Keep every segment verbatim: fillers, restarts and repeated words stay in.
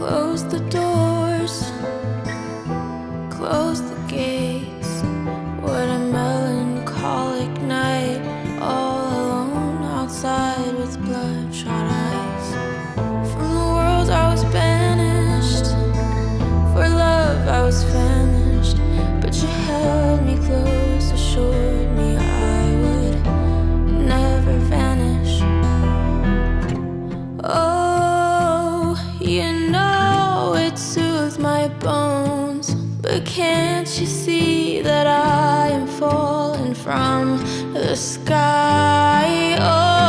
Close the doors, close the gates. What a melancholic night, all alone outside with bloodshot eyes. From the world I was banished, for love I was famished, but you held me close, assured me I would never vanish. Oh, you know it soothed my bones, but can't you see that I am falling from the sky?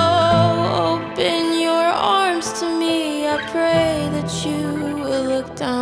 Oh, open your arms to me, I pray that you will look down